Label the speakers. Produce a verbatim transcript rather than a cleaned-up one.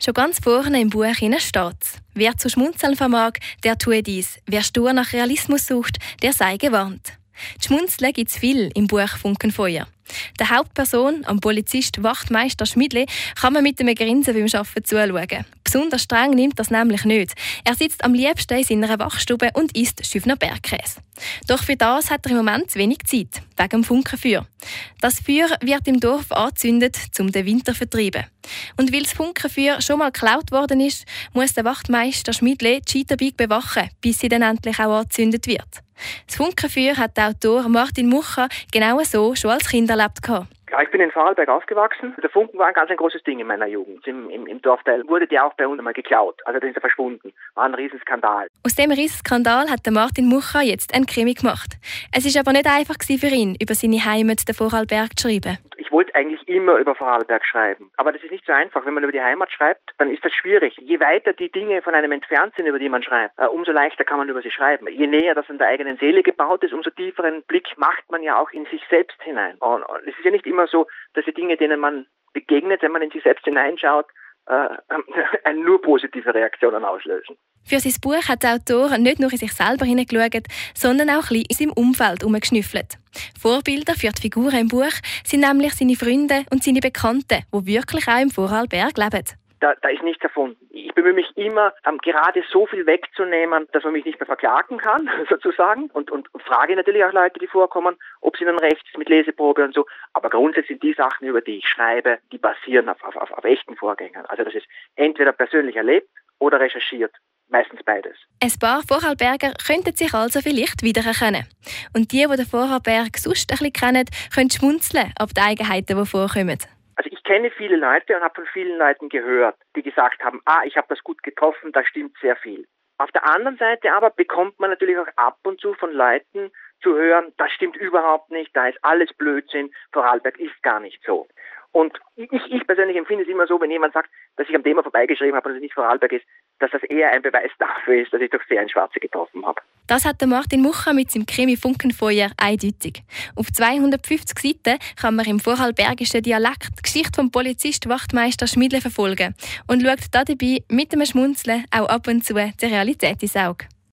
Speaker 1: Schon ganz vorne im Buch steht: Wer zu schmunzeln vermag, der tue dies. Wer stur nach Realismus sucht, der sei gewarnt. Die Schmunzeln gibt es viel im Buch Funkenfeuer. Der Hauptperson, am Polizist Wachtmeister Schmidli, kann man mit einem Grinsen beim Arbeiten zuschauen. Besonders streng nimmt das nämlich nicht. Er sitzt am liebsten in seiner Wachstube und isst Schüffner Bergkäse. Doch für das hat er im Moment zu wenig Zeit, wegen dem Funkenfeuer. Das Feuer wird im Dorf angezündet, um den Winter zu vertreiben. Und weil das Funkenfeuer schon mal geklaut worden ist, muss der Wachtmeister Schmidli die Scheiterbeig bewachen, bis sie dann endlich auch angezündet wird. Das Funkenfeuer hat der Autor Martin Mucha genau so schon als Kind erlebt.
Speaker 2: Ja, ich bin in Vorarlberg aufgewachsen. Der Funken war ein ganz ein großes Ding in meiner Jugend. Im, im, im Dorfteil wurde der auch bei uns einmal geklaut. Also da ist er verschwunden. War ein Riesenskandal.
Speaker 1: Aus dem Riesenskandal hat der Martin Mucha jetzt einen Krimi gemacht. Es ist aber nicht einfach für ihn, über seine Heimat, den Vorarlberg, zu schreiben.
Speaker 2: Ich wollte eigentlich immer über Vorarlberg schreiben. Aber das ist nicht so einfach. Wenn man über die Heimat schreibt, dann ist das schwierig. Je weiter die Dinge von einem entfernt sind, über die man schreibt, uh, umso leichter kann man über sie schreiben. Je näher das in der eigenen Seele gebaut ist, umso tieferen Blick macht man ja auch in sich selbst hinein. Und, und es ist ja nicht immer so, dass die Dinge, denen man begegnet, wenn man in sich selbst hineinschaut, äh, nur positive Reaktionen auslösen.
Speaker 1: Für sein Buch hat der Autor nicht nur in sich selber hineingeschaut, sondern auch ein bisschen in seinem Umfeld herumgeschnüffelt. Vorbilder für die Figuren im Buch sind nämlich seine Freunde und seine Bekannten, die wirklich auch im Vorarlberg leben.
Speaker 2: Da, da ist nichts erfunden. Ich bemühe mich immer, um, gerade so viel wegzunehmen, dass man mich nicht mehr verklagen kann, sozusagen. Und, und frage natürlich auch Leute, die vorkommen, ob es ihnen recht ist mit Leseprobe und so. Aber grundsätzlich sind die Sachen, über die ich schreibe, die basieren auf, auf, auf, auf echten Vorgängern. Also das ist entweder persönlich erlebt oder recherchiert. Meistens beides.
Speaker 1: Ein paar Vorarlberger könnten sich also vielleicht wiedererkennen. Und die, die den Vorarlberg sonst ein bisschen kennen, können schmunzeln ab den Eigenheiten, die vorkommen.
Speaker 2: Also ich kenne viele Leute und habe von vielen Leuten gehört, die gesagt haben, ah, ich habe das gut getroffen, da stimmt sehr viel. Auf der anderen Seite aber bekommt man natürlich auch ab und zu von Leuten zu hören, das stimmt überhaupt nicht, da ist alles Blödsinn, Vorarlberg ist gar nicht so. Und ich, ich persönlich empfinde es immer so, wenn jemand sagt, dass ich am Thema vorbeigeschrieben habe und es nicht Vorarlberg ist, dass das eher ein Beweis dafür ist, dass ich doch sehr ins Schwarze getroffen habe.
Speaker 1: Das hat der Martin Mucha mit seinem Krimi Funkenfeuer eindeutig. Auf zweihundertfünfzig Seiten kann man im vorarlbergischen Dialekt die Geschichte vom Polizist Wachtmeister Schmidli verfolgen und schaut dabei mit einem Schmunzeln auch ab und zu der Realität ins Auge.